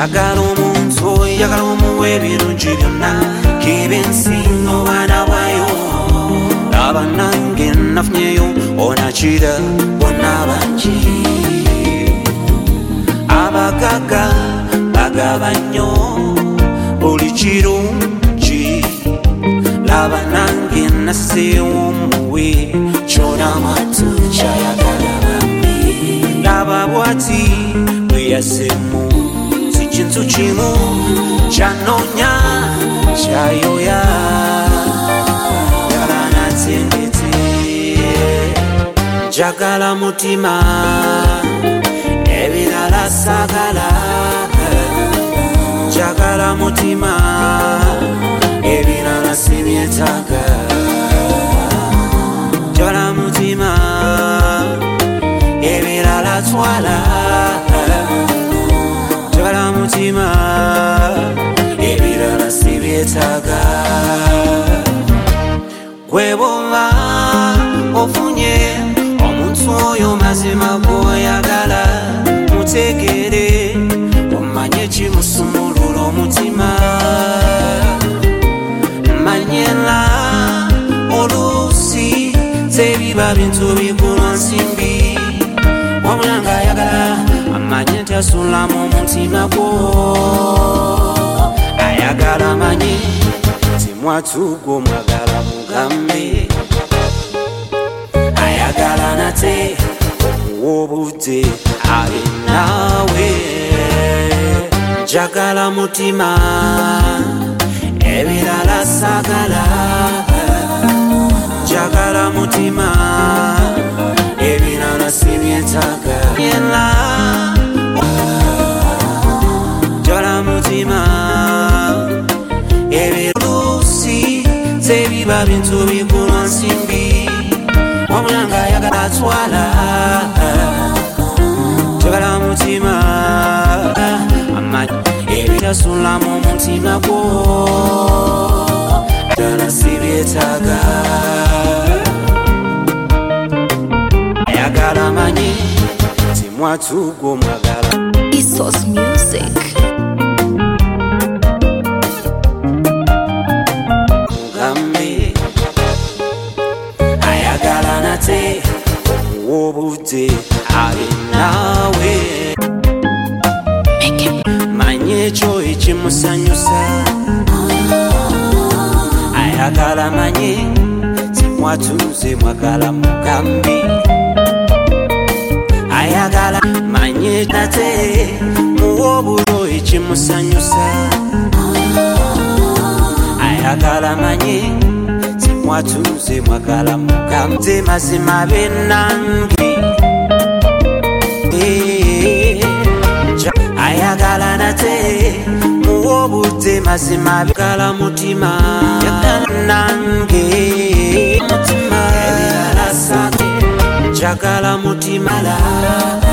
Yagala omuntu yagala omuwa ebirungi byonna k'ebensinga obwana bwayo laba nange nafunyeyo onakira bonna bangi abagaga bagaba nnyo buli kirungi laba nange nasseewo omuwe kyona mwatu kyayagala bambi laba bwati bwe yassemu si kintu kimu kyanoonya kyayoya yagala natendete njagala mutima ebirala sagala njagala mutima ebirala sibyetaaga njagala mutima ebirala twala njagala mutima ebirala sibyetaaga gwe bw'oba ofunye omuntu oyo mazima gw'oyagala mutegeere omanye kimusumulula omutima manyela oluusi tebiba bintu bigulwa nsimbi wabula ng'ayagala amanye nti asulamu omutima gwo ayagala amanye ti mwatu gw'omwagala mugambe ayagala nate omuwa obudde ali naawe njagala mutima ebirala sagala njagala mutima ebirala sibyetaaga njagala mutima ebirusi tebiba bintu bigulwa nsimbi wabula ng'ayagala atwala njagala mutima ebitasulamu omutima gwo ddala sibyetaaga ayagala amanye ti mwatu gw'omwagala Isos Music. mugambe ayagala nate omuwa obudde ali naawe manye ekyo ekimusanyusa ayagala manye timwatuze mwagala mugambi ayagala manye nate muwa obulo ekimusanyusa ayagala manye timwatuze mwagala mugambi mazima bennange ayagala nate muwa obudde mazima ayagala mutima yagala nange mutima ebirala sage njagala mutima la